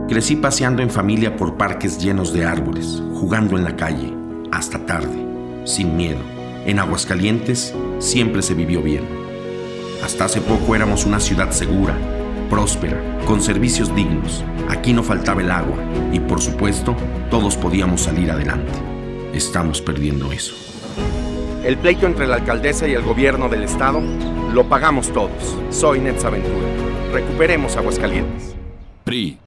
Crecí paseando en familia por parques llenos de árboles, jugando en la calle, hasta tarde, sin miedo. En Aguascalientes siempre se vivió bien. Hasta hace poco éramos una ciudad segura, próspera, con servicios dignos. Aquí no faltaba el agua y, por supuesto, todos podíamos salir adelante. Estamos perdiendo eso. El pleito entre la alcaldesa y el gobierno del estado lo pagamos todos. Soy Netza Ventura. Recuperemos Aguascalientes. PRI.